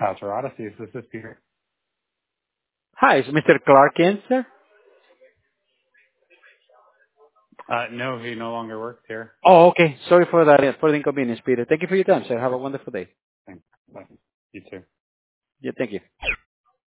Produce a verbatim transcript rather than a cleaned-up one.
Alter Odyssey, this is Peter. Hi, is Mister Clark in, sir? Uh, no, he no longer works here. Oh, okay. Sorry for that, for the inconvenience, Peter. Thank you for your time, sir. Have a wonderful day. Thanks. Bye. You too. Yeah, thank you.